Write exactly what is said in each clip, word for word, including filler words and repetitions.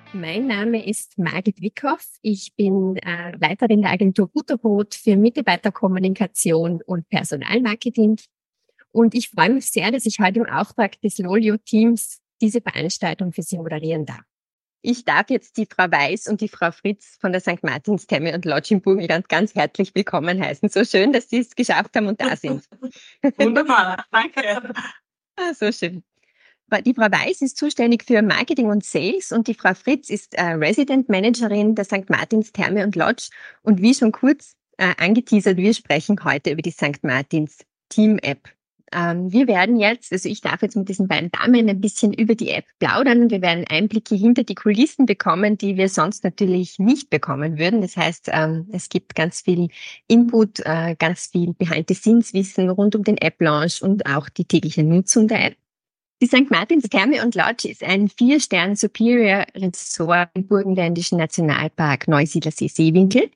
Mein Name ist Margit Wickhoff. Ich bin äh, Leiterin der Agentur Butterbrot für Mitarbeiterkommunikation und Personalmarketing. Und ich freue mich sehr, dass ich heute im Auftrag des Lolio-Teams diese Veranstaltung für Sie moderieren darf. Ich darf jetzt die Frau Weiß und die Frau Fritz von der Sankt Martins Therme und Lodge in Burgenland ganz herzlich willkommen heißen. So schön, dass Sie es geschafft haben und da sind. Wunderbar, danke. Ah, so schön. Die Frau Weiß ist zuständig für Marketing und Sales und die Frau Fritz ist äh, Resident Managerin der Sankt Martins Therme und Lodge. Und wie schon kurz äh, angeteasert, wir sprechen heute über die Sankt Martins Team App. Ähm, wir werden jetzt, also ich darf jetzt mit diesen beiden Damen ein bisschen über die App plaudern. Wir werden Einblicke hinter die Kulissen bekommen, die wir sonst natürlich nicht bekommen würden. Das heißt, ähm, es gibt ganz viel Input, äh, ganz viel Behind-the-Scenes-Wissen rund um den App-Launch und auch die tägliche Nutzung der App. Die Sankt Martins Therme und Lodge ist ein Vier-Stern Superior Resort im burgenländischen Nationalpark Neusiedlersee Seewinkel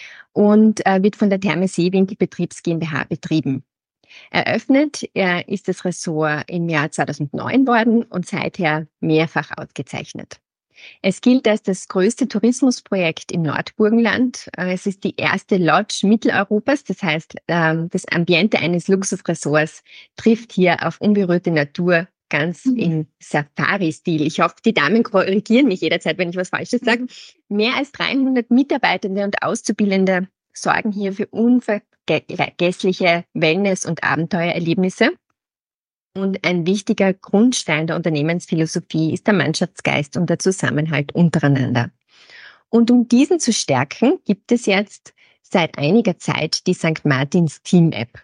und äh, wird von der Therme Seewinkel Betriebs GmbH betrieben. Eröffnet äh, ist das Ressort im Jahr zweitausendneun worden und seither mehrfach ausgezeichnet. Es gilt als das größte Tourismusprojekt im Nordburgenland. Es ist die erste Lodge Mitteleuropas, das heißt, das Ambiente eines Luxusressorts trifft hier auf unberührte Natur ganz mhm. im Safari-Stil. Ich hoffe, die Damen korrigieren mich jederzeit, wenn ich was Falsches sage. Mehr als dreihundert Mitarbeitende und Auszubildende sorgen hier für unvergessliche Wellness- und Abenteuererlebnisse. Und ein wichtiger Grundstein der Unternehmensphilosophie ist der Mannschaftsgeist und der Zusammenhalt untereinander. Und um diesen zu stärken, gibt es jetzt seit einiger Zeit die Sankt Martins Team App.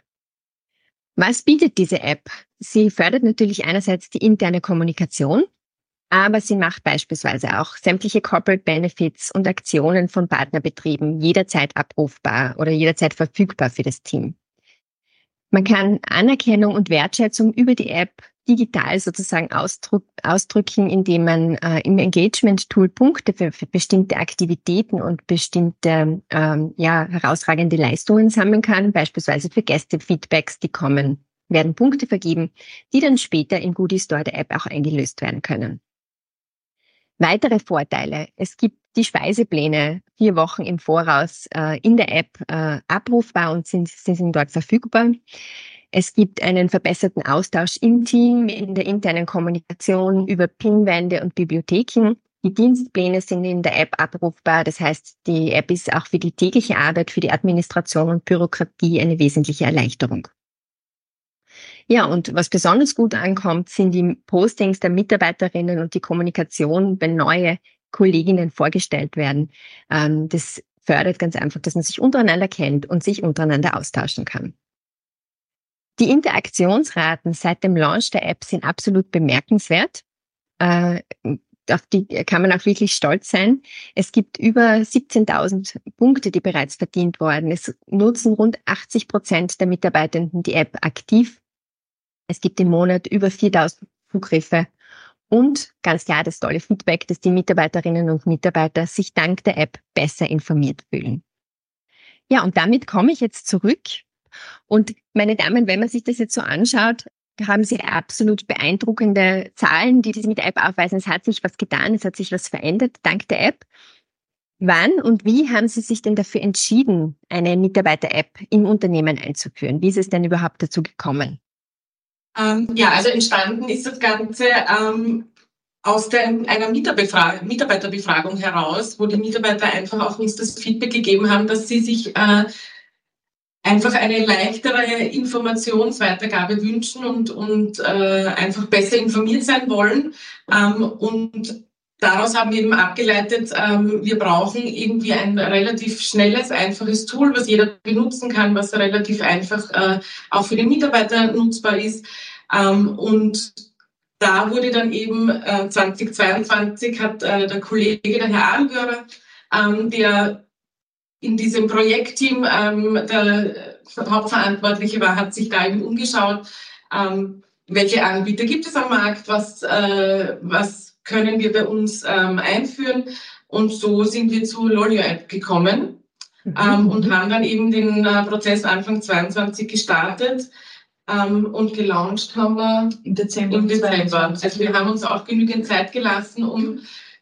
Was bietet diese App? Sie fördert natürlich einerseits die interne Kommunikation, aber sie macht beispielsweise auch sämtliche Corporate Benefits und Aktionen von Partnerbetrieben jederzeit abrufbar oder jederzeit verfügbar für das Team. Man kann Anerkennung und Wertschätzung über die App digital sozusagen ausdruck, ausdrücken, indem man äh, im Engagement-Tool Punkte für, für bestimmte Aktivitäten und bestimmte ähm, ja, herausragende Leistungen sammeln kann. Beispielsweise für Gäste-Feedbacks, die kommen, werden Punkte vergeben, die dann später im Goodie Store der App auch eingelöst werden können. Weitere Vorteile. Es gibt die Speisepläne vier Wochen im Voraus äh, in der App äh, abrufbar und sind, sind dort verfügbar. Es gibt einen verbesserten Austausch im Team, in der internen Kommunikation über Pinwände und Bibliotheken. Die Dienstpläne sind in der App abrufbar. Das heißt, die App ist auch für die tägliche Arbeit, für die Administration und Bürokratie eine wesentliche Erleichterung. Ja, und was besonders gut ankommt, sind die Postings der Mitarbeiterinnen und die Kommunikation, wenn neue Kolleginnen vorgestellt werden. Ähm, das fördert ganz einfach, dass man sich untereinander kennt und sich untereinander austauschen kann. Die Interaktionsraten seit dem Launch der App sind absolut bemerkenswert. Äh, auf die kann man auch wirklich stolz sein. Es gibt über siebzehntausend Punkte, die bereits verdient wurden. Es nutzen rund achtzig Prozent der Mitarbeitenden die App aktiv. Es gibt im Monat über viertausend Zugriffe und ganz klar das tolle Feedback, dass die Mitarbeiterinnen und Mitarbeiter sich dank der App besser informiert fühlen. Ja, und damit komme ich jetzt zurück. Und meine Damen, wenn man sich das jetzt so anschaut, haben Sie absolut beeindruckende Zahlen, die Sie mit der App aufweisen. Es hat sich was getan, es hat sich was verändert dank der App. Wann und wie haben Sie sich denn dafür entschieden, eine Mitarbeiter-App im Unternehmen einzuführen? Wie ist es denn überhaupt dazu gekommen? Ähm, ja, also entstanden ist das Ganze ähm, aus der, einer Mitarbeiterbefragung, Mitarbeiterbefragung heraus, wo die Mitarbeiter einfach auch uns das Feedback gegeben haben, dass sie sich äh, einfach eine leichtere Informationsweitergabe wünschen und, und äh, einfach besser informiert sein wollen. Ähm, und daraus haben wir eben abgeleitet, ähm, wir brauchen irgendwie ein relativ schnelles, einfaches Tool, was jeder benutzen kann, was relativ einfach äh, auch für den Mitarbeiter nutzbar ist. Ähm, und da wurde dann eben äh, zweitausendzweiundzwanzig hat äh, der Kollege, der Herr Ahlgörer, ähm, der in diesem Projektteam ähm, der Hauptverantwortliche war, hat sich da eben umgeschaut, ähm, welche Anbieter gibt es am Markt, was, äh, was können wir bei uns ähm, einführen. Und so sind wir zu Lolio App gekommen mhm. ähm, und haben dann eben den äh, Prozess Anfang zweiundzwanzig gestartet. Ähm, und gelauncht haben wir im Dezember. Im Dezember. Also wir haben uns auch genügend Zeit gelassen, um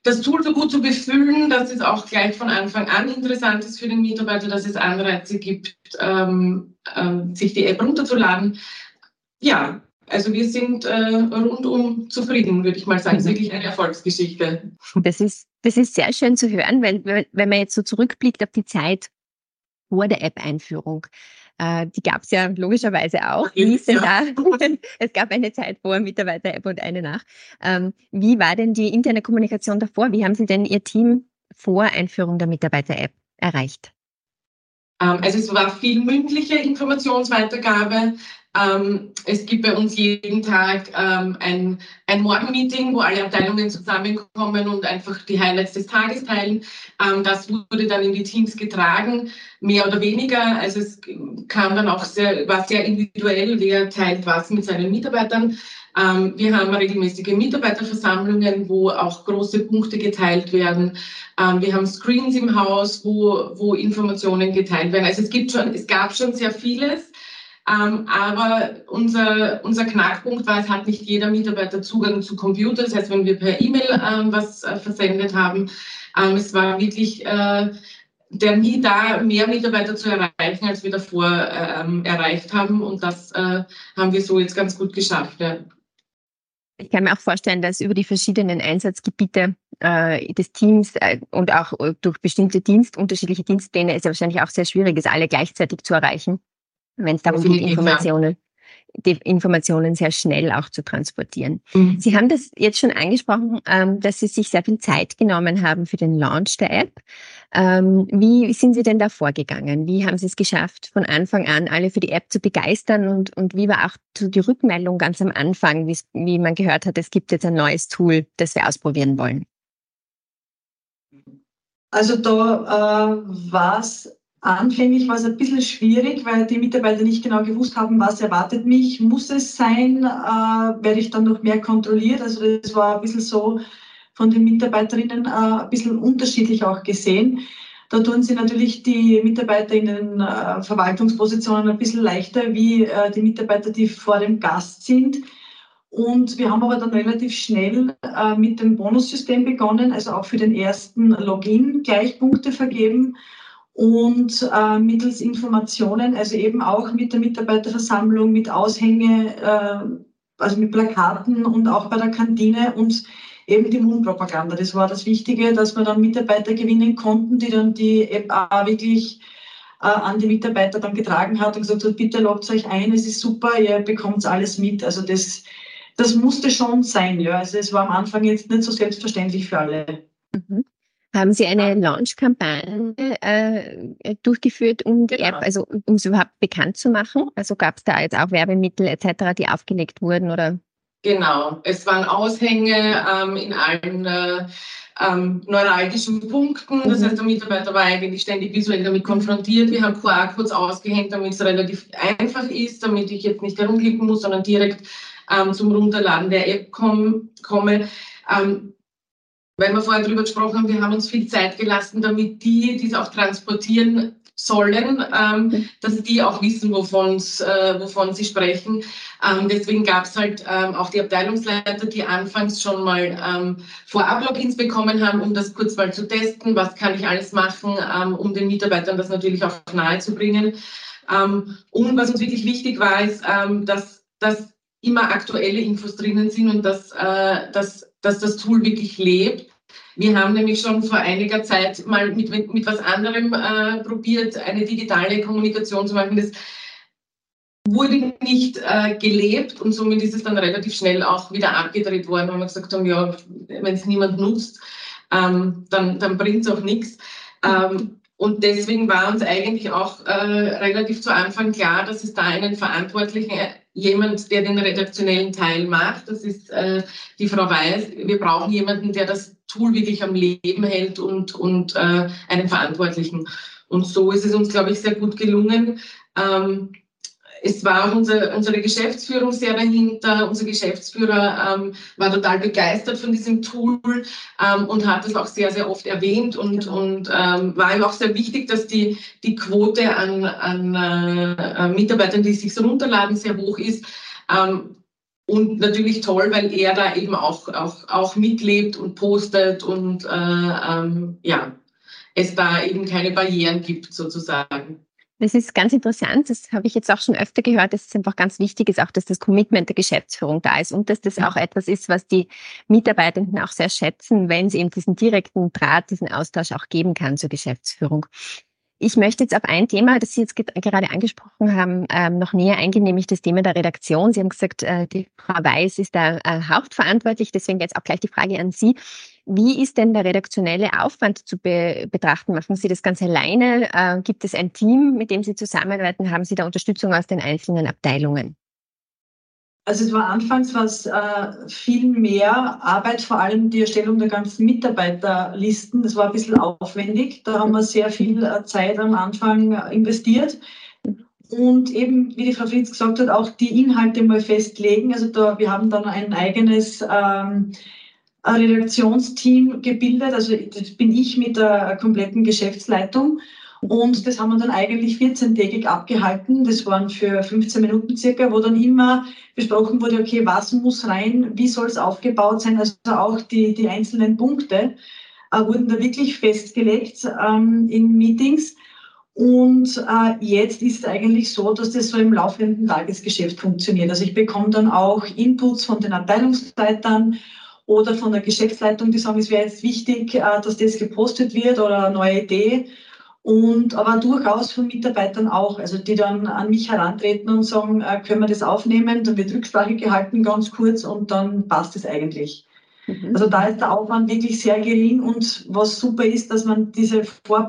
das Tool so gut zu befüllen, dass es auch gleich von Anfang an interessant ist für den Mitarbeiter, dass es Anreize gibt, ähm, ähm, sich die App runterzuladen. Ja, also wir sind äh, rundum zufrieden, würde ich mal sagen. Es ist wirklich eine Erfolgsgeschichte. Das ist, das ist sehr schön zu hören, weil wenn man jetzt so zurückblickt auf die Zeit vor der App-Einführung, äh, die gab es ja logischerweise auch. Wie ist denn da? Es gab eine Zeit vor Mitarbeiter-App und eine nach. Ähm, wie war denn die interne Kommunikation davor? Wie haben Sie denn Ihr Team vor Einführung der Mitarbeiter-App erreicht? Also es war viel mündliche Informationsweitergabe. Ähm, es gibt bei uns jeden Tag ähm, ein, ein Morgenmeeting, wo alle Abteilungen zusammenkommen und einfach die Highlights des Tages teilen. Ähm, das wurde dann in die Teams getragen, mehr oder weniger. Also es kam dann auch sehr, war sehr individuell, wer teilt was mit seinen Mitarbeitern. Ähm, wir haben regelmäßige Mitarbeiterversammlungen, wo auch große Punkte geteilt werden. Ähm, wir haben Screens im Haus, wo, wo Informationen geteilt werden. Also es gibt schon, es gab schon sehr vieles. Ähm, aber unser, unser Knackpunkt war, es hat nicht jeder Mitarbeiter Zugang zu Computer. Das heißt, wenn wir per E-Mail ähm, was äh, versendet haben, ähm, es war wirklich äh, der nie da, mehr Mitarbeiter zu erreichen, als wir davor ähm, erreicht haben. Und das äh, haben wir so jetzt ganz gut geschafft. Ja. Ich kann mir auch vorstellen, dass über die verschiedenen Einsatzgebiete äh, des Teams äh, und auch äh, durch bestimmte Dienst, unterschiedliche Dienstpläne es ja wahrscheinlich auch sehr schwierig ist, alle gleichzeitig zu erreichen, wenn es darum geht, Informationen, die Informationen sehr schnell auch zu transportieren. Mhm. Sie haben das jetzt schon angesprochen, ähm, dass Sie sich sehr viel Zeit genommen haben für den Launch der App. Ähm, wie sind Sie denn da vorgegangen? Wie haben Sie es geschafft, von Anfang an alle für die App zu begeistern? Und, und wie war auch so die Rückmeldung ganz am Anfang, wie man gehört hat, es gibt jetzt ein neues Tool, das wir ausprobieren wollen? Also da äh, war es anfänglich war es ein bisschen schwierig, weil die Mitarbeiter nicht genau gewusst haben, was erwartet mich. Muss es sein? Äh, werde ich dann noch mehr kontrolliert? Also das war ein bisschen so von den Mitarbeiterinnen äh, ein bisschen unterschiedlich auch gesehen. Da tun sie natürlich die Mitarbeiter in den äh, Verwaltungspositionen ein bisschen leichter wie äh, die Mitarbeiter, die vor dem Gast sind. Und wir haben aber dann relativ schnell äh, mit dem Bonussystem begonnen, also auch für den ersten Login gleich Punkte vergeben und äh, mittels Informationen, also eben auch mit der Mitarbeiterversammlung, mit Aushänge, äh, also mit Plakaten und auch bei der Kantine und eben die Mundpropaganda. Das war das Wichtige, dass wir dann Mitarbeiter gewinnen konnten, die dann die App auch wirklich äh, an die Mitarbeiter dann getragen hat und gesagt hat, bitte loggt euch ein, es ist super, ihr bekommt alles mit. Also das, das musste schon sein. Ja. Also es war am Anfang jetzt nicht so selbstverständlich für alle. Mhm. Haben Sie eine Launch-Kampagne äh, durchgeführt, um die App, also um es überhaupt bekannt zu machen? Also gab es da jetzt auch Werbemittel et cetera, die aufgelegt wurden, oder? Genau, es waren Aushänge ähm, in allen äh, ähm, neuralgischen Punkten. Das mhm. heißt, der Mitarbeiter war eigentlich ständig visuell damit konfrontiert. Wir haben Q R-Codes ausgehängt, damit es relativ einfach ist, damit ich jetzt nicht herumklicken muss, sondern direkt ähm, zum Runterladen der App komm, komme. Ähm, Weil wir vorher darüber gesprochen haben, wir haben uns viel Zeit gelassen, damit die, die es auch transportieren sollen, ähm, dass die auch wissen, wovon, äh, wovon sie sprechen. Ähm, deswegen gab es halt ähm, auch die Abteilungsleiter, die anfangs schon mal ähm, Vorab-Logins bekommen haben, um das kurz mal zu testen, was kann ich alles machen, ähm, um den Mitarbeitern das natürlich auch nahe zu bringen. Ähm, und was uns wirklich wichtig war, ist, ähm, dass, dass immer aktuelle Infos drinnen sind und dass, äh, dass, dass das Tool wirklich lebt. Wir haben nämlich schon vor einiger Zeit mal mit, mit, mit was anderem äh, probiert, eine digitale Kommunikation zu machen. Das wurde nicht äh, gelebt und somit ist es dann relativ schnell auch wieder abgedreht worden, weil wir gesagt haben, ja, wenn es niemand nutzt, ähm, dann, dann bringt es auch nichts. Ähm, Und deswegen war uns eigentlich auch äh, relativ zu Anfang klar, dass es da einen Verantwortlichen, äh, jemand, der den redaktionellen Teil macht, das ist äh, die Frau Weiß. Wir brauchen jemanden, der das Tool wirklich am Leben hält und, und äh, einen Verantwortlichen. Und so ist es uns, glaube ich, sehr gut gelungen. Ähm, Es war auch unser, unsere Geschäftsführung sehr dahinter. Unser Geschäftsführer ähm, war total begeistert von diesem Tool ähm, und hat es auch sehr, sehr oft erwähnt und, genau. und ähm, war ihm auch sehr wichtig, dass die, die Quote an, an äh, Mitarbeitern, die sich so runterladen, sehr hoch ist. Ähm, Und natürlich toll, weil er da eben auch, auch, auch mitlebt und postet und äh, ähm, ja, es da eben keine Barrieren gibt sozusagen. Das ist ganz interessant, das habe ich jetzt auch schon öfter gehört, dass es einfach ganz wichtig ist, auch dass das Commitment der Geschäftsführung da ist und dass das auch etwas ist, was die Mitarbeitenden auch sehr schätzen, wenn es eben diesen direkten Draht, diesen Austausch auch geben kann zur Geschäftsführung. Ich möchte jetzt auf ein Thema, das Sie jetzt gerade angesprochen haben, ähm, noch näher eingehen, nämlich das Thema der Redaktion. Sie haben gesagt, äh, die Frau Weiß ist da äh, hauptverantwortlich, deswegen jetzt auch gleich die Frage an Sie. Wie ist denn der redaktionelle Aufwand zu be betrachten? Machen Sie das ganz alleine? Äh, gibt es ein Team, mit dem Sie zusammenarbeiten? Haben Sie da Unterstützung aus den einzelnen Abteilungen? Also es war anfangs was äh, viel mehr Arbeit, vor allem die Erstellung der ganzen Mitarbeiterlisten. Das war ein bisschen aufwendig. Da haben wir sehr viel äh, Zeit am Anfang äh, investiert. Und eben, wie die Frau Fritz gesagt hat, auch die Inhalte mal festlegen. Also da, wir haben dann ein eigenes ähm, ein Redaktionsteam gebildet. Also das bin ich mit der kompletten Geschäftsleitung. Und das haben wir dann eigentlich vierzehntägig abgehalten. Das waren für fünfzehn Minuten circa, wo dann immer besprochen wurde, okay, was muss rein, wie soll es aufgebaut sein. Also auch die, die einzelnen Punkte äh, wurden da wirklich festgelegt ähm, in Meetings. Und äh, jetzt ist es eigentlich so, dass das so im laufenden Tagesgeschäft funktioniert. Also ich bekomme dann auch Inputs von den Abteilungsleitern oder von der Geschäftsleitung, die sagen, es wäre jetzt wichtig, äh, dass das gepostet wird oder eine neue Idee. Und aber durchaus von Mitarbeitern auch, also die dann an mich herantreten und sagen, äh, können wir das aufnehmen, dann wird Rücksprache gehalten, ganz kurz, und dann passt es eigentlich. Mhm. Also da ist der Aufwand wirklich sehr gering, und was super ist, dass man diese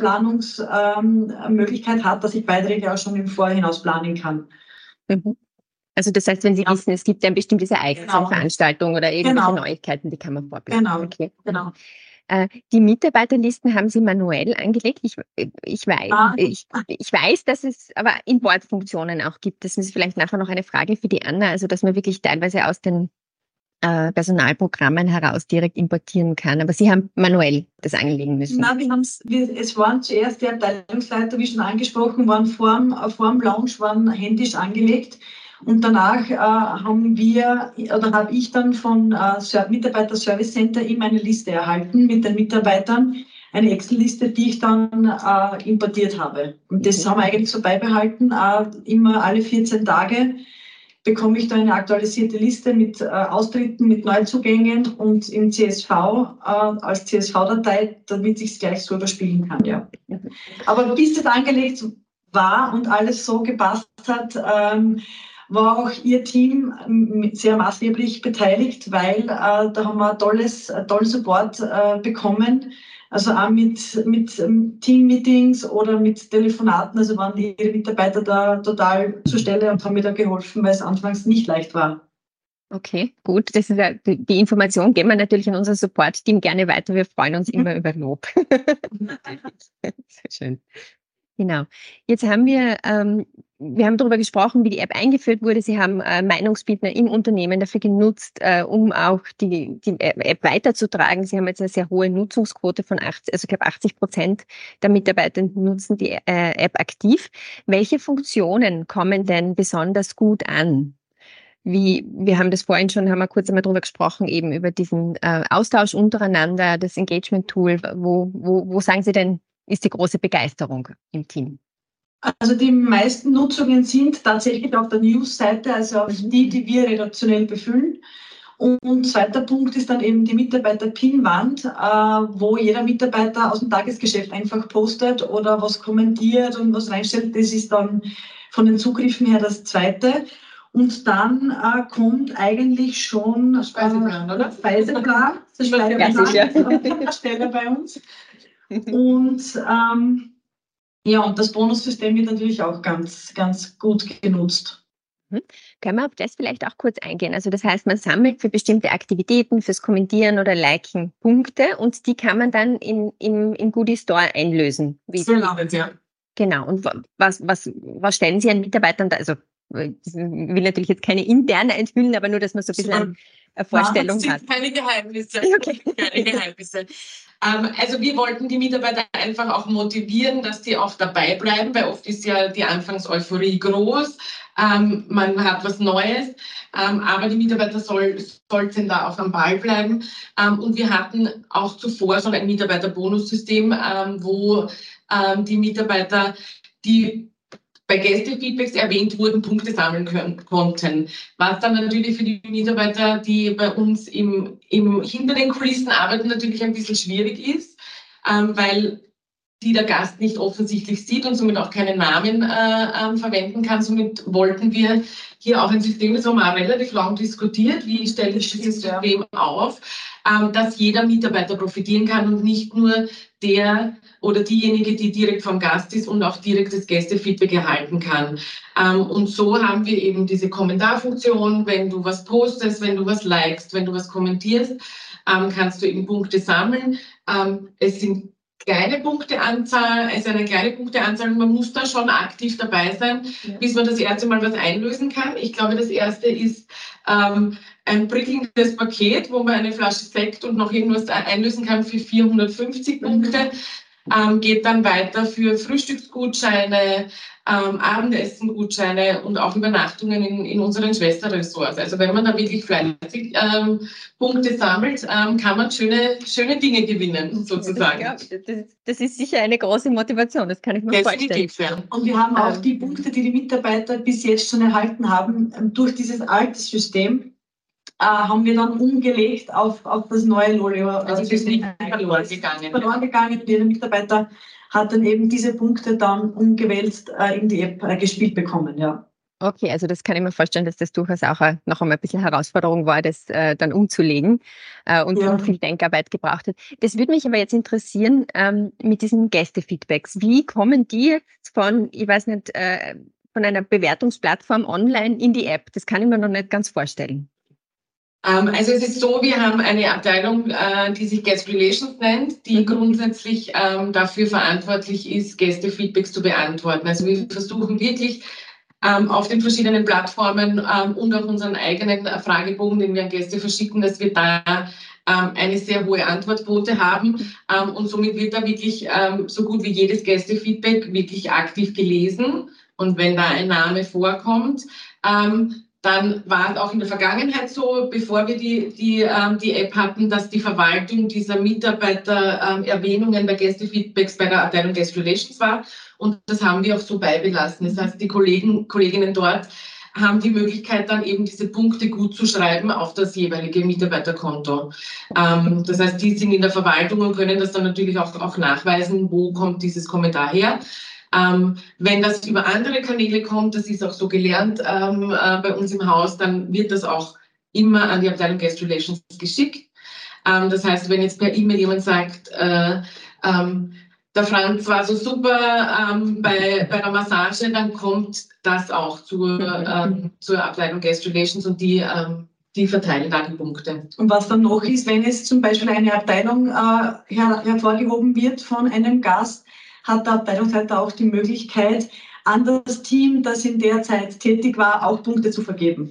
Vorplanungsmöglichkeit ähm, hat, dass ich Beiträge auch schon im Vorhinaus planen kann. Mhm. Also das heißt, wenn Sie ja. wissen, es gibt ein bestimmtes Ereignis, genau. eine Veranstaltung oder irgendwelche genau. Neuigkeiten, die kann man vorplanen. Genau, okay. genau. Die Mitarbeiterlisten haben Sie manuell angelegt. Ich, ich, weiß, ah. ich, ich weiß, dass es aber Importfunktionen auch gibt. Das ist vielleicht nachher noch eine Frage für die Anna, also dass man wirklich teilweise aus den äh, Personalprogrammen heraus direkt importieren kann. Aber Sie haben manuell das anlegen müssen. Nein, wir haben's, wir, es waren zuerst die Abteilungsleiter, wie schon angesprochen, waren vor dem, vor dem Launch, waren händisch angelegt. Und danach äh, haben wir, oder habe ich dann von äh, Mitarbeiter Service Center immer eine Liste erhalten mit den Mitarbeitern, eine Excel-Liste, die ich dann äh, importiert habe. Und das okay. haben wir eigentlich so beibehalten. Äh, immer alle vierzehn Tage bekomme ich dann eine aktualisierte Liste mit äh, Austritten, mit Neuzugängen und im C S V äh, als C S V-Datei, damit ich es gleich so überspielen kann. Ja. Aber bis das angelegt war und alles so gepasst hat, ähm, war auch Ihr Team sehr maßgeblich beteiligt, weil äh, da haben wir tolles, tollen Support äh, bekommen. Also auch mit, mit ähm, Team-Meetings oder mit Telefonaten. Also waren Ihre Mitarbeiter da total zur Stelle und haben mir da geholfen, weil es anfangs nicht leicht war. Okay, gut. Das ist ja, die Information geben wir natürlich an unser Support-Team gerne weiter. Wir freuen uns immer über Lob. Sehr schön. Genau. Jetzt haben wir, ähm, wir haben darüber gesprochen, wie die App eingeführt wurde. Sie haben äh, Meinungsbildner im Unternehmen dafür genutzt, äh, um auch die, die App weiterzutragen. Sie haben jetzt eine sehr hohe Nutzungsquote von achtzig, also ich glaube achtzig Prozent der Mitarbeitenden nutzen die äh, App aktiv. Welche Funktionen kommen denn besonders gut an? Wie, wir haben das vorhin schon, haben wir kurz einmal drüber gesprochen, eben über diesen äh, Austausch untereinander, das Engagement-Tool. Wo, wo, wo sagen Sie denn, ist die große Begeisterung im Team? Also die meisten Nutzungen sind tatsächlich auf der News-Seite, also auf die, die wir redaktionell befüllen. Und zweiter Punkt ist dann eben die Mitarbeiter-Pinwand, äh, wo jeder Mitarbeiter aus dem Tagesgeschäft einfach postet oder was kommentiert und was reinstellt. Das ist dann von den Zugriffen her das Zweite. Und dann äh, kommt eigentlich schon äh, Speiseplan, oder? Speiseplan. Das Speiseplan Stelle bei uns. Und ähm, ja, und das Bonussystem wird natürlich auch ganz, ganz gut genutzt. Mhm. Können wir auf das vielleicht auch kurz eingehen? Also das heißt, man sammelt für bestimmte Aktivitäten, fürs Kommentieren oder Liken Punkte und die kann man dann in, im, im Goodie Store einlösen. Wie, genau, ja. Genau. Und was, was, was stellen Sie an Mitarbeitern da? Also ich will natürlich jetzt keine interne enthüllen, aber nur, dass man so ein bisschen eine Vorstellung Nein, das hat. sind keine Geheimnisse. Okay. Keine Geheimnisse. Ähm, also wir wollten die Mitarbeiter einfach auch motivieren, dass die auch dabei bleiben, weil oft ist ja die Anfangseuphorie groß. Ähm, man hat was Neues. Ähm, aber die Mitarbeiter soll, sollten da auch am Ball bleiben. Ähm, und wir hatten auch zuvor schon ein Mitarbeiterbonussystem, ähm, wo ähm, die Mitarbeiter, die bei Gästefeedbacks erwähnt wurden, Punkte sammeln können, konnten. Was dann natürlich für die Mitarbeiter, die bei uns im, im hinter den Kulissen arbeiten, natürlich ein bisschen schwierig ist, ähm, weil die der Gast nicht offensichtlich sieht und somit auch keinen Namen äh, äh, verwenden kann. Somit wollten wir hier auch ein System, das haben wir auch relativ lang diskutiert, wie stelle ich dieses System auf, ähm, dass jeder Mitarbeiter profitieren kann und nicht nur der oder diejenige, die direkt vom Gast ist und auch direkt das Gästefeedback erhalten kann. Ähm, und so haben wir eben diese Kommentarfunktion, wenn du was postest, wenn du was likest, wenn du was kommentierst, ähm, kannst du eben Punkte sammeln. Ähm, es sind kleine Punkteanzahl, also eine kleine Punkteanzahl, man muss da schon aktiv dabei sein, ja, bis man das erste Mal was einlösen kann. Ich glaube, das erste ist ähm, ein prickelndes Paket, wo man eine Flasche Sekt und noch irgendwas einlösen kann für vierhundertfünfzig Punkte. Ähm, geht dann weiter für Frühstücksgutscheine, ähm, Abendessengutscheine und auch Übernachtungen in, in unseren Schwesterressorts. Also wenn man da wirklich fleißig ähm, Punkte sammelt, ähm, kann man schöne, schöne Dinge gewinnen, sozusagen. Ja, das, das ist sicher eine große Motivation, das kann ich mir vorstellen. Ja. Und wir haben auch Ähm, die Punkte, die die Mitarbeiter bis jetzt schon erhalten haben, durch dieses alte System, äh, haben wir dann umgelegt auf, auf das neue Lolio. Also es ist nicht verloren gegangen. Verloren gegangen. Jeder Mitarbeiter hat dann eben diese Punkte dann umgewälzt äh, in die App äh, gespielt bekommen, ja. Okay, also das kann ich mir vorstellen, dass das durchaus auch äh, noch einmal ein bisschen Herausforderung war, das äh, dann umzulegen äh, und, Ja. und viel Denkarbeit gebraucht hat. Das würde mich aber jetzt interessieren ähm, mit diesen Gästefeedbacks. Wie kommen die jetzt von, ich weiß nicht, äh, von einer Bewertungsplattform online in die App? Das kann ich mir noch nicht ganz vorstellen. Also es ist so, wir haben eine Abteilung, die sich Guest Relations nennt, die mhm. grundsätzlich ähm, dafür verantwortlich ist, Gästefeedbacks zu beantworten. Also wir versuchen wirklich ähm, auf den verschiedenen Plattformen ähm, und auch unseren eigenen Fragebogen, den wir an Gäste verschicken, dass wir da ähm, eine sehr hohe Antwortquote haben. Ähm, und somit wird da wirklich ähm, so gut wie jedes Gästefeedback wirklich aktiv gelesen. Und wenn da ein Name vorkommt, ähm, dann war es auch in der Vergangenheit so, bevor wir die, die, ähm, die App hatten, dass die Verwaltung dieser Mitarbeiter-Erwähnungen ähm, der Gästefeedbacks bei der Abteilung Guest Relations war. Und das haben wir auch so beibelassen. Das heißt, die Kollegen, Kolleginnen dort haben die Möglichkeit, dann eben diese Punkte gut zu schreiben auf das jeweilige Mitarbeiterkonto. Ähm, das heißt, die sind in der Verwaltung und können das dann natürlich auch, auch nachweisen, wo kommt dieses Kommentar her. Ähm, wenn das über andere Kanäle kommt, das ist auch so gelernt ähm, äh, bei uns im Haus, dann wird das auch immer an die Abteilung Guest Relations geschickt. Ähm, das heißt, wenn jetzt per E-Mail jemand sagt, äh, ähm, der Franz war so super ähm, bei, bei der Massage, dann kommt das auch zur, ähm, zur Abteilung Guest Relations und die, ähm, die verteilen da die Punkte. Und was dann noch ist, wenn jetzt zum Beispiel eine Abteilung äh, her hervorgehoben wird von einem Gast, hat der Abteilungsleiter auch die Möglichkeit, an das Team, das in der Zeit tätig war, auch Punkte zu vergeben.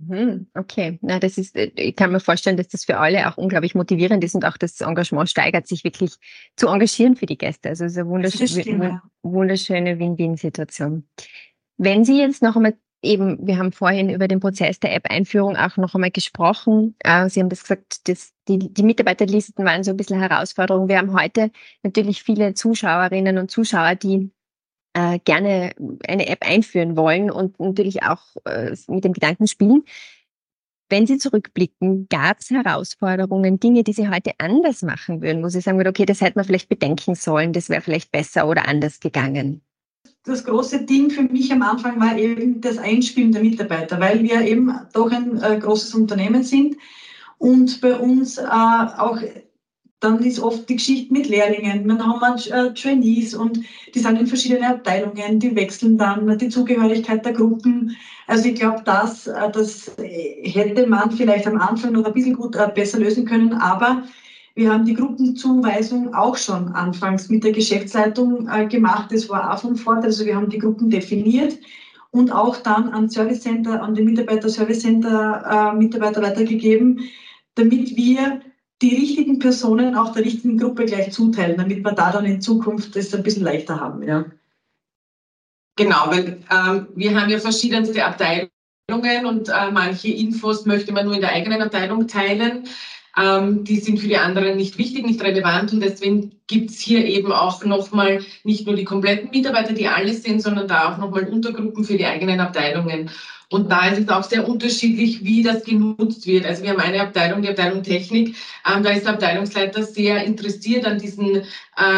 Okay, na, das ist, ich kann mir vorstellen, dass das für alle auch unglaublich motivierend ist und auch das Engagement steigert, sich wirklich zu engagieren für die Gäste. Also es ist eine wunderschöne, wunderschöne Win-Win-Situation. Wenn Sie jetzt noch einmal eben, wir haben vorhin über den Prozess der App-Einführung auch noch einmal gesprochen. Äh, Sie haben das gesagt, dass die, die Mitarbeiterlisten waren so ein bisschen Herausforderung. Wir haben heute natürlich viele Zuschauerinnen und Zuschauer, die äh, gerne eine App einführen wollen und natürlich auch äh, mit dem Gedanken spielen. Wenn Sie zurückblicken, gab es Herausforderungen, Dinge, die Sie heute anders machen würden, wo Sie sagen würden, okay, das hätte man vielleicht bedenken sollen, das wäre vielleicht besser oder anders gegangen? Das große Ding für mich am Anfang war eben das Einspielen der Mitarbeiter, weil wir eben doch ein äh, großes Unternehmen sind und bei uns äh, auch, dann ist oft die Geschichte mit Lehrlingen, dann haben wir äh, Trainees und die sind in verschiedenen Abteilungen, die wechseln dann, die Zugehörigkeit der Gruppen. Also ich glaube, das, äh, das hätte man vielleicht am Anfang noch ein bisschen gut äh, besser lösen können, aber wir haben die Gruppenzuweisung auch schon anfangs mit der Geschäftsleitung äh, gemacht. Das war auch von Vorteil. Also wir haben die Gruppen definiert und auch dann an Service Center, an den Mitarbeiter Service Center äh, Mitarbeiter weitergegeben, damit wir die richtigen Personen auch der richtigen Gruppe gleich zuteilen, damit wir da dann in Zukunft das ein bisschen leichter haben. Ja. Genau, weil ähm, wir haben ja verschiedenste Abteilungen und äh, manche Infos möchte man nur in der eigenen Abteilung teilen. Ähm, die sind für die anderen nicht wichtig, nicht relevant und deswegen gibt es hier eben auch nochmal nicht nur die kompletten Mitarbeiter, die alles sind, sondern da auch nochmal Untergruppen für die eigenen Abteilungen. Und da ist es auch sehr unterschiedlich, wie das genutzt wird. Also wir haben eine Abteilung, die Abteilung Technik, ähm, da ist der Abteilungsleiter sehr interessiert an diesen äh,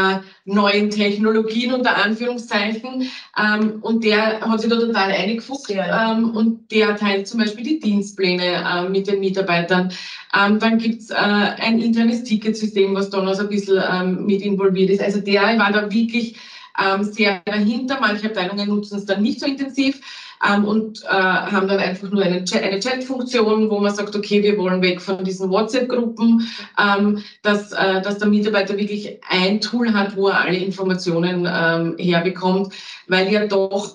neuen Technologien unter Anführungszeichen ähm, und der hat sich da total eingefuchst ähm, und der teilt zum Beispiel die Dienstpläne äh, mit den Mitarbeitern. Ähm, dann gibt's äh, ein internes Ticketsystem, was da noch so ein bisschen ähm, mit involviert ist. Also der war da wirklich ähm, sehr dahinter. Manche Abteilungen nutzen es dann nicht so intensiv. Ähm, und äh, haben dann einfach nur eine, Chat, eine Chat-Funktion, wo man sagt, okay, wir wollen weg von diesen WhatsApp-Gruppen, ähm, dass, äh, dass der Mitarbeiter wirklich ein Tool hat, wo er alle Informationen ähm, herbekommt, weil ja doch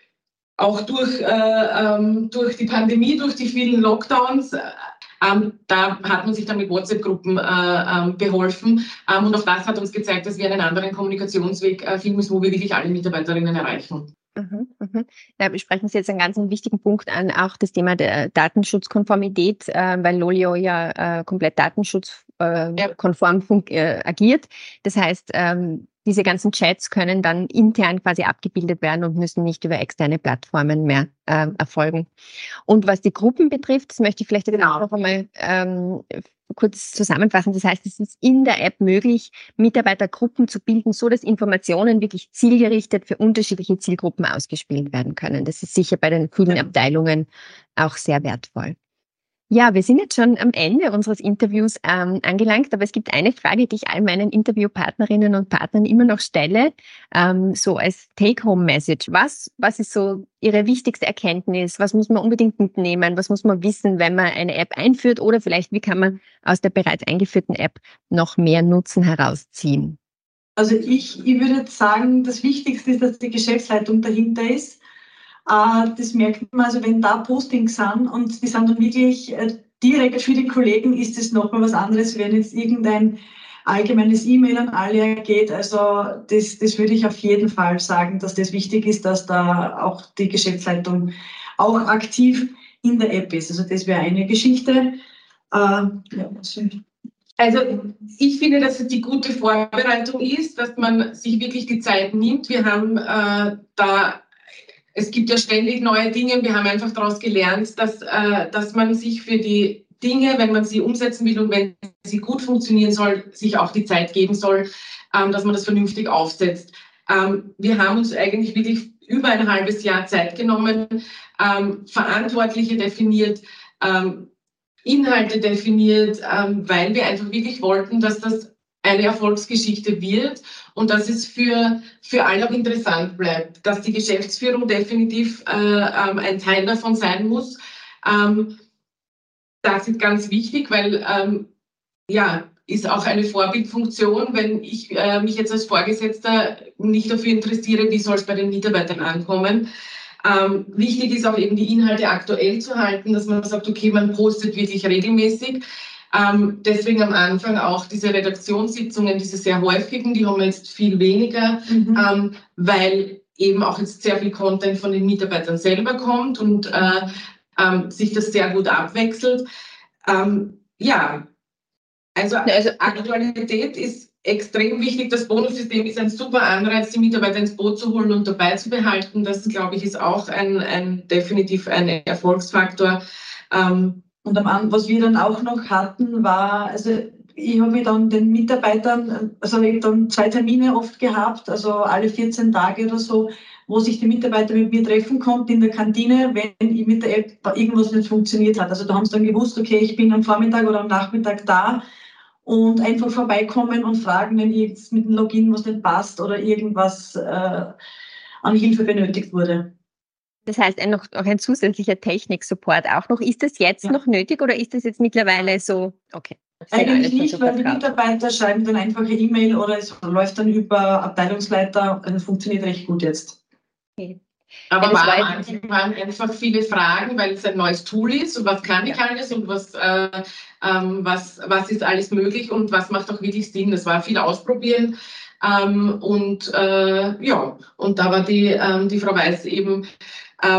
auch durch, äh, ähm, durch die Pandemie, durch die vielen Lockdowns, ähm, da hat man sich dann mit WhatsApp-Gruppen äh, ähm, beholfen. Ähm, und auch das hat uns gezeigt, dass wir einen anderen Kommunikationsweg äh, finden müssen, wo wir wirklich alle Mitarbeiterinnen erreichen. Mhm, mhm. Ja, wir sprechen Sie jetzt einen ganz wichtigen Punkt an, auch das Thema der Datenschutzkonformität, äh, weil Lolio ja äh, komplett datenschutzkonform äh, äh, agiert. Das heißt, ähm, diese ganzen Chats können dann intern quasi abgebildet werden und müssen nicht über externe Plattformen mehr äh, erfolgen. Und was die Gruppen betrifft, das möchte ich vielleicht genau. auch noch einmal ähm, kurz zusammenfassen. Das heißt, es ist in der App möglich, Mitarbeitergruppen zu bilden, so dass Informationen wirklich zielgerichtet für unterschiedliche Zielgruppen ausgespielt werden können. Das ist sicher bei den vielen Abteilungen auch sehr wertvoll. Ja, wir sind jetzt schon am Ende unseres Interviews ähm, angelangt, aber es gibt eine Frage, die ich all meinen Interviewpartnerinnen und Partnern immer noch stelle, ähm, so als Take-Home-Message. Was, was ist so Ihre wichtigste Erkenntnis? Was muss man unbedingt mitnehmen? Was muss man wissen, wenn man eine App einführt? Oder vielleicht, wie kann man aus der bereits eingeführten App noch mehr Nutzen herausziehen? Also ich, ich würde jetzt sagen, das Wichtigste ist, dass die Geschäftsleitung dahinter ist. Das merkt man, also wenn da Postings sind und die sind dann wirklich direkt für die Kollegen, ist es nochmal was anderes, wenn jetzt irgendein allgemeines E-Mail an alle geht. Also das, das würde ich auf jeden Fall sagen, dass das wichtig ist, dass da auch die Geschäftsleitung auch aktiv in der App ist. Also das wäre eine Geschichte. Ja, also ich finde, dass es die gute Vorbereitung ist, dass man sich wirklich die Zeit nimmt. Wir haben äh, da Es gibt ja ständig neue Dinge. Wir haben einfach daraus gelernt, dass, äh, dass man sich für die Dinge, wenn man sie umsetzen will und wenn sie gut funktionieren soll, sich auch die Zeit geben soll, ähm, dass man das vernünftig aufsetzt. Ähm, wir haben uns eigentlich wirklich über ein halbes Jahr Zeit genommen, ähm, Verantwortliche definiert, ähm, Inhalte definiert, ähm, weil wir einfach wirklich wollten, dass das eine Erfolgsgeschichte wird und dass es für, für alle auch interessant bleibt, dass die Geschäftsführung definitiv äh, ähm, ein Teil davon sein muss. Ähm, das ist ganz wichtig, weil ähm, ja, ist auch eine Vorbildfunktion, wenn ich äh, mich jetzt als Vorgesetzter nicht dafür interessiere, wie soll es bei den Mitarbeitern ankommen. Ähm, wichtig ist auch eben die Inhalte aktuell zu halten, dass man sagt, okay, man postet wirklich regelmäßig. Ähm, deswegen am Anfang auch diese Redaktionssitzungen, diese sehr häufigen, die haben wir jetzt viel weniger, mhm. ähm, weil eben auch jetzt sehr viel Content von den Mitarbeitern selber kommt und äh, ähm, sich das sehr gut abwechselt. Ähm, ja, also, also Aktualität ist extrem wichtig. Das Bonussystem ist ein super Anreiz, die Mitarbeiter ins Boot zu holen und dabei zu behalten. Das, glaube ich, ist auch ein, ein definitiv ein Erfolgsfaktor. Ähm, Und am, was wir dann auch noch hatten, war, also ich habe dann den Mitarbeitern, also ich habe dann zwei Termine oft gehabt, also alle vierzehn Tage oder so, wo sich die Mitarbeiter mit mir treffen konnten in der Kantine, wenn ich mit der App irgendwas nicht funktioniert hat. Also da haben sie dann gewusst, okay, ich bin am Vormittag oder am Nachmittag da und einfach vorbeikommen und fragen, wenn jetzt mit dem Login was nicht passt oder irgendwas äh, an Hilfe benötigt wurde. Das heißt, ein, noch, noch ein zusätzlicher Technik-Support auch noch. Ist das jetzt ja. noch nötig oder ist das jetzt mittlerweile so? Okay. Eigentlich nicht, weil die Mitarbeiter schreiben dann einfach eine E-Mail oder es läuft dann über Abteilungsleiter. Also funktioniert recht gut jetzt. Okay. Aber ja, waren, waren einfach viele Fragen, weil es ein neues Tool ist und was kann ich ja. alles und was, äh, ähm, was, was ist alles möglich und was macht auch wirklich Sinn. Das war viel ausprobieren. Ähm, und äh, ja, und da war die, ähm, die Frau Weiß eben Ähm,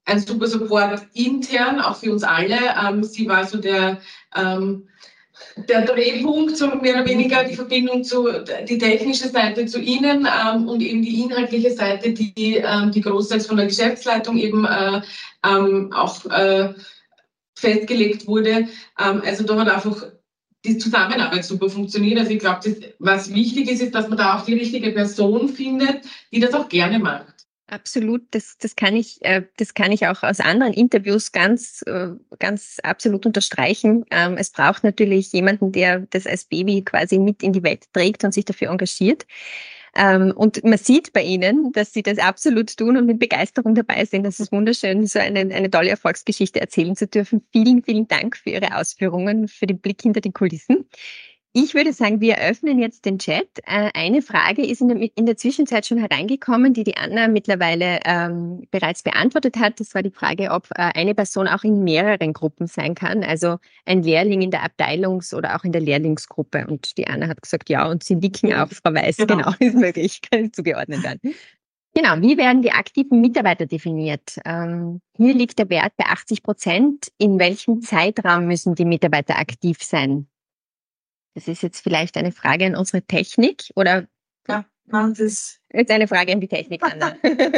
ein super Support intern, auch für uns alle. Ähm, sie war so der, ähm, der Drehpunkt, so mehr oder weniger die Verbindung zu, die technische Seite zu Ihnen ähm, und eben die inhaltliche Seite, die, ähm, die großteils von der Geschäftsleitung eben äh, ähm, auch äh, festgelegt wurde. Ähm, also da hat einfach die Zusammenarbeit super funktioniert. Also ich glaube, was wichtig ist, ist, dass man da auch die richtige Person findet, die das auch gerne macht. Absolut, das, das kann ich, äh, das kann ich auch aus anderen Interviews ganz, äh, ganz absolut unterstreichen. Ähm, es braucht natürlich jemanden, der das als Baby quasi mit in die Welt trägt und sich dafür engagiert. Ähm, und man sieht bei Ihnen, dass Sie das absolut tun und mit Begeisterung dabei sind. Das ist wunderschön, so eine, eine tolle Erfolgsgeschichte erzählen zu dürfen. Vielen, vielen Dank für Ihre Ausführungen, für den Blick hinter die Kulissen. Ich würde sagen, wir eröffnen jetzt den Chat. Äh, eine Frage ist in der, in der Zwischenzeit schon hereingekommen, die die Anna mittlerweile ähm, bereits beantwortet hat. Das war die Frage, ob äh, eine Person auch in mehreren Gruppen sein kann, also ein Lehrling in der Abteilungs- oder auch in der Lehrlingsgruppe. Und die Anna hat gesagt, ja, und sie nicken Ja, auch, Frau Weiß, genau. genau, ist möglich, kann ich zugeordnet werden. Genau, wie werden die aktiven Mitarbeiter definiert? Ähm, hier liegt der Wert bei achtzig Prozent. In welchem Zeitraum müssen die Mitarbeiter aktiv sein? Das ist jetzt vielleicht eine Frage an unsere Technik oder Ja, nein, das jetzt eine Frage an die Technik, Anna.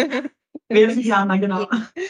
wäre die Anna, genau.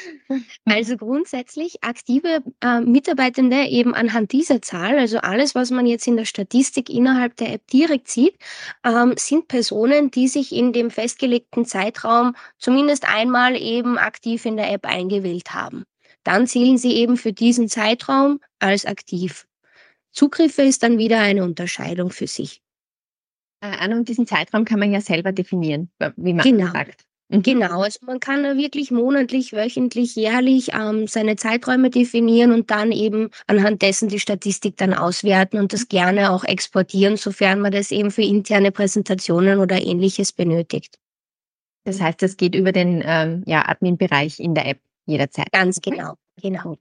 Also grundsätzlich aktive äh, Mitarbeitende eben anhand dieser Zahl, also alles, was man jetzt in der Statistik innerhalb der App direkt sieht, ähm, sind Personen, die sich in dem festgelegten Zeitraum zumindest einmal eben aktiv in der App eingewählt haben. Dann zählen sie eben für diesen Zeitraum als aktiv. Zugriffe ist dann wieder eine Unterscheidung für sich. Äh, Anna, und diesen Zeitraum kann man ja selber definieren, wie man Genau. sagt. Mhm. Genau, also man kann da wirklich monatlich, wöchentlich, jährlich ähm, seine Zeiträume definieren und dann eben anhand dessen die Statistik dann auswerten und das gerne auch exportieren, sofern man das eben für interne Präsentationen oder Ähnliches benötigt. Das heißt, das geht über den ähm, ja, Admin-Bereich in der App jederzeit. Ganz genau, genau.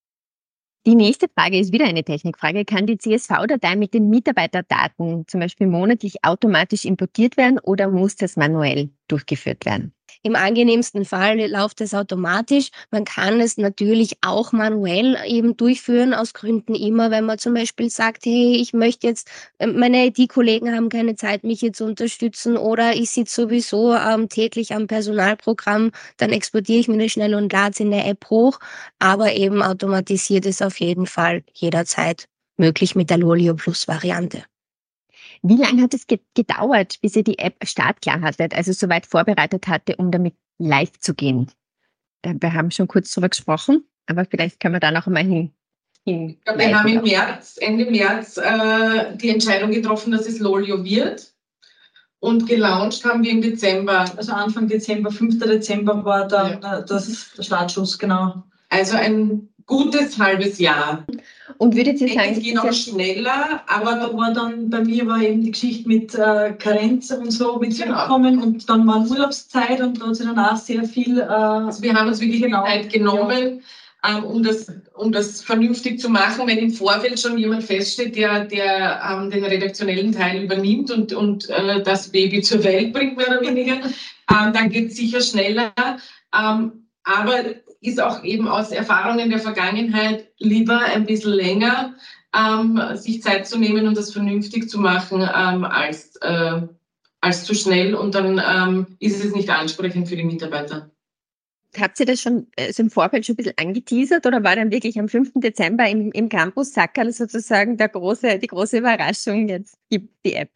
Die nächste Frage ist wieder eine Technikfrage. Kann die C S V-Datei mit den Mitarbeiterdaten zum Beispiel monatlich automatisch importiert werden oder muss das manuell durchgeführt werden? Im angenehmsten Fall läuft es automatisch. Man kann es natürlich auch manuell eben durchführen, aus Gründen immer, wenn man zum Beispiel sagt, hey, ich möchte jetzt, meine I T-Kollegen haben keine Zeit, mich hier zu unterstützen oder ich sitze sowieso ähm, täglich am Personalprogramm, dann exportiere ich mir das schnell und lade es in der App hoch. Aber eben automatisiert ist auf jeden Fall jederzeit möglich mit der Lolio Plus Variante. Wie lange hat es gedauert, bis ihr die App startklar hattet, also soweit vorbereitet hatte, um damit live zu gehen? Wir haben schon kurz darüber gesprochen, aber vielleicht können wir da noch einmal hin. hin ja, wir haben im März, Ende März äh, die Entscheidung getroffen, dass es Lolio wird. Und gelauncht haben wir im Dezember. Also Anfang Dezember, fünfter Dezember war dann ja. das, der Startschuss, genau. Also ein gutes halbes Jahr. Und würdet ihr sagen, es geht noch schneller, aber da war dann, bei mir war eben die Geschichte mit äh, Karenz und so mit zurückkommen genau. Und dann war Urlaubszeit und da hat sich danach sehr viel... Äh, also wir haben uns wirklich genau, Zeit genommen, ja. ähm, um, das, um das vernünftig zu machen. Wenn im Vorfeld schon jemand feststeht, der, der ähm, den redaktionellen Teil übernimmt und, und äh, das Baby zur Welt bringt, mehr oder weniger, ähm, dann geht es sicher schneller. Ähm, aber ist auch eben aus Erfahrungen der Vergangenheit lieber ein bisschen länger, ähm, sich Zeit zu nehmen und das vernünftig zu machen, ähm, als, äh, als zu schnell. Und dann ähm, ist es nicht ansprechend für die Mitarbeiter. Habt ihr das schon also im Vorfeld schon ein bisschen angeteasert oder war dann wirklich am fünften Dezember im, im Campus Sackerl sozusagen der große, die große Überraschung, jetzt gibt die App?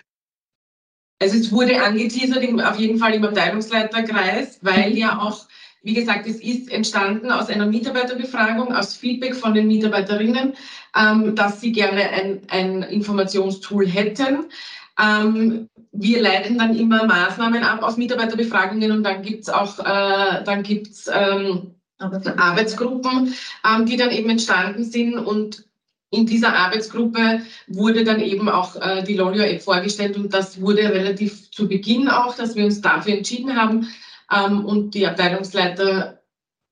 Also es wurde angeteasert, im, auf jeden Fall im Abteilungsleiterkreis, weil ja auch, wie gesagt, es ist entstanden aus einer Mitarbeiterbefragung, aus Feedback von den Mitarbeiterinnen, ähm, dass sie gerne ein, ein Informationstool hätten. Ähm, wir leiten dann immer Maßnahmen ab aus Mitarbeiterbefragungen und dann gibt's auch äh, dann gibt's, ähm, Arbeitsgruppen, ähm, die dann eben entstanden sind und in dieser Arbeitsgruppe wurde dann eben auch äh, die Lolio-App vorgestellt und das wurde relativ zu Beginn auch, dass wir uns dafür entschieden haben ähm, und die Abteilungsleiter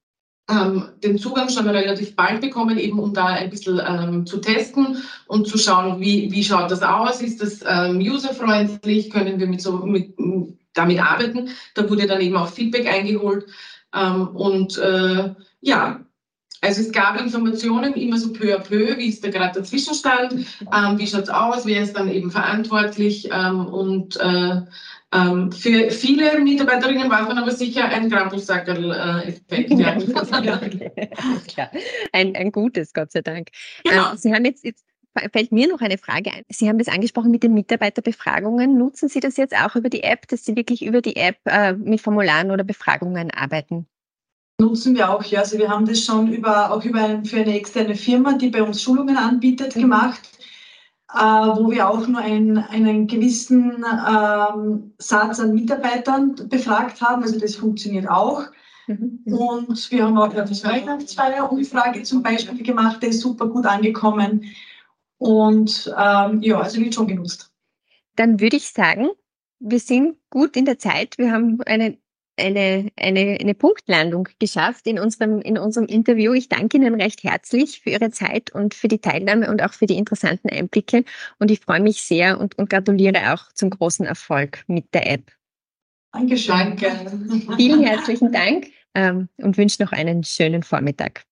ähm, den Zugang schon relativ bald bekommen, eben um da ein bisschen ähm, zu testen und zu schauen, wie, wie schaut das aus, ist das ähm, userfreundlich, können wir mit so, mit, damit arbeiten. Da wurde dann eben auch Feedback eingeholt ähm, und äh, Ja, also es gab Informationen immer so peu à peu, wie ist da gerade der Zwischenstand, ähm, wie schaut's aus, wer ist dann eben verantwortlich ähm, und äh, ähm, für viele Mitarbeiterinnen war es dann aber sicher ein Krampusackerl-Effekt. Ja. Ja, ein, ein gutes, Gott sei Dank. Genau. Ähm, Sie haben jetzt, jetzt fällt mir noch eine Frage ein. Sie haben das angesprochen mit den Mitarbeiterbefragungen. Nutzen Sie das jetzt auch über die App, dass Sie wirklich über die App äh, mit Formularen oder Befragungen arbeiten? Nutzen wir auch, ja. Also wir haben das schon über, auch über ein, für eine externe Firma, die bei uns Schulungen anbietet, Mhm. gemacht, äh, wo wir auch nur einen, einen gewissen ähm, Satz an Mitarbeitern befragt haben. Also das funktioniert auch. Mhm. Und wir haben auch eine Weihnachtsfeier-Umfrage zum Beispiel gemacht, der ist super gut angekommen. Und ähm, ja, also wird schon genutzt. Dann würde ich sagen, wir sind gut in der Zeit. Wir haben eine, eine, eine, eine Punktlandung geschafft in unserem, in unserem Interview. Ich danke Ihnen recht herzlich für Ihre Zeit und für die Teilnahme und auch für die interessanten Einblicke. Und ich freue mich sehr und, und gratuliere auch zum großen Erfolg mit der App. Dankeschön. Danke. Vielen herzlichen Dank ähm, und wünsche noch einen schönen Vormittag.